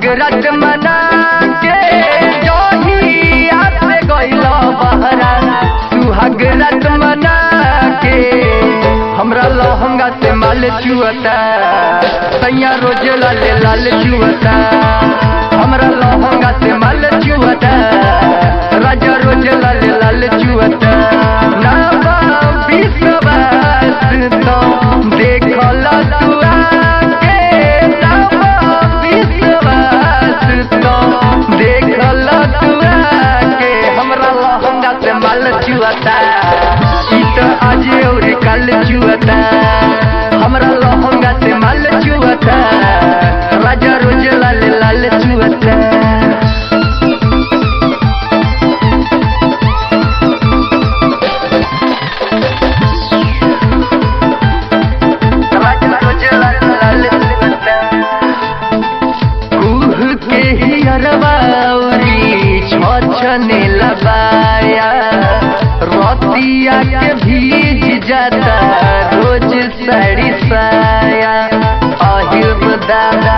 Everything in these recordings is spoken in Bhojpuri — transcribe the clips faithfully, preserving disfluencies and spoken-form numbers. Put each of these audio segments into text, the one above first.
रात मना के जोहिया से गइलो बहरा सुहाग रात मना के हमरा लहंगा से माल चुअता सैया रोज लाल लाल चुअता हमरा लहंगा से माल चुअता राजा रोज लाल लाल चुअता ना विश्वास तो देखल तू आके ना विश्वास तो देखल तू आके हमरा लहंगा से माल चुअता ई तो आज और कल चुअता हमरा लहंगा से माल चुअता राजा रोज लाल लाल चुअता छने लबाया रोतिया के भीज जाता रोज साड़ी साया अहिब दादा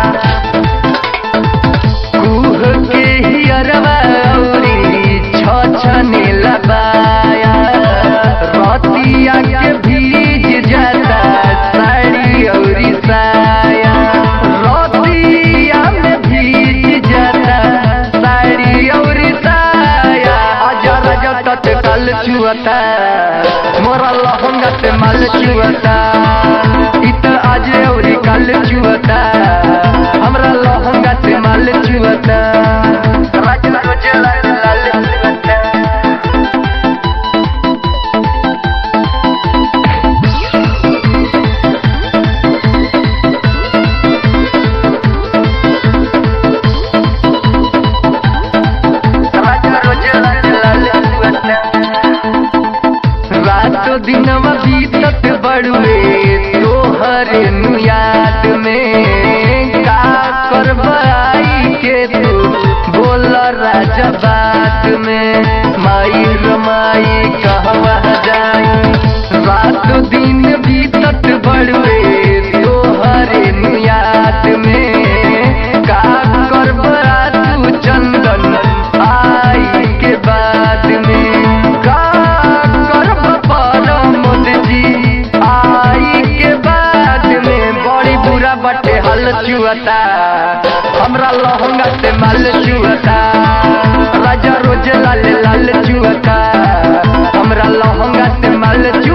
कुह के ही अरबाउरी छने लबाया रोतिया के भीज जाता साड़ी औरी साया रोतिया में भीज जाता साड़ी औरी कल चुअता मोरा लहंगा से माल चुअता इत आज और कल चुअता हमरा लहंगा से माल चुअता राजा रोज लाल लाल चुअता रातो दिन बीतत बड़ुए तोहरे याद में का करवाई के तू बोल राजा बात में माई रमाई कहवा जाई रातो दिन बीतत बड़ुए तोहरे याद में का करवा तू चंदन आई के बाद में बटे हल चुअता हमरा लहंगा से माल चुअता राजा रोज लाल लाल चुअता हमरा लहंगा से माल चुअता।